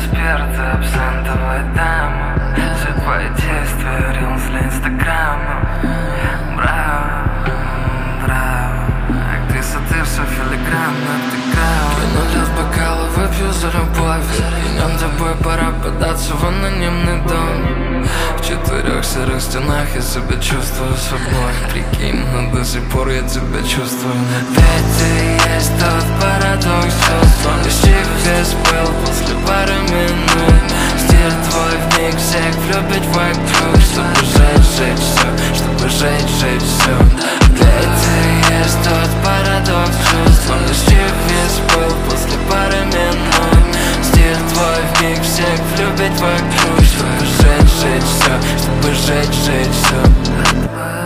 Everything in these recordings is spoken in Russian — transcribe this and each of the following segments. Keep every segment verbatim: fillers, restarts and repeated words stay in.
спирта, абсентовая дама. Все твои действия, рилс для инстаграма. Браво, браво. Актриса, ты все филигранно, ты грава. Кинули в бокалы, выпью за любовь. Днем тобой пора податься в анонимный дом. В четырех серых стенах я себя чувствую собой. Прикинь, но до сих пор я тебя чувствую. Ведь ты есть тот парадокс чувств. Из чьих весь был после пары минут. Стиль твой вмиг всех влюбить вокруг. Чтобы жить, жить все, чтобы жить, жить все. Ведь ты есть тот парадокс чувств. Из чьих весь был после пары минут. Стиль твой вмиг всех влюбить вокруг. Чтобы жить, жить все, чтобы жить, жить все.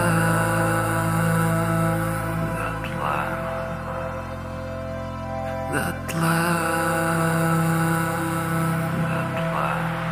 Дотла, дотла.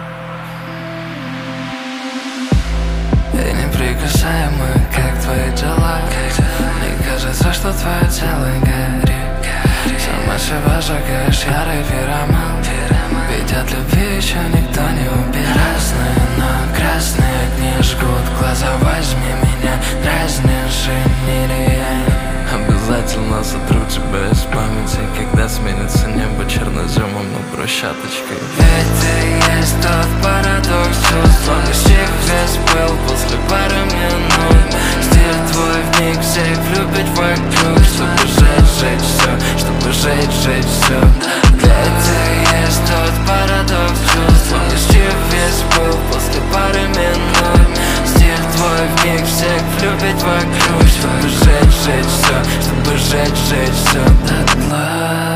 И неприкасаемый, как твои дела. Мне кажется, что твое тело горит. Сама себя сжигаешь, ярый пироман. Ведь от любви еще никто не убил. Красные, но красные огни жгут глаза. Возьми меня, дразнишь или я. Обязательно сотру тебя из памяти, когда сменится небо черноземом на брусчаточкой. Ведь ты есть тот парадокс чувств. Из чьих весь был после пары минут. Стиль твой вмиг всех влюбить вокруг. Чтобы жить, жить все, чтобы жить, жить все. Ведь ты есть тот парадокс чувств. Из чьих весь был после пары минут. Стиль твой вмиг всех влюбить вокруг. Чтобы жить, жить все, чтобы жить, жить все. Дотла.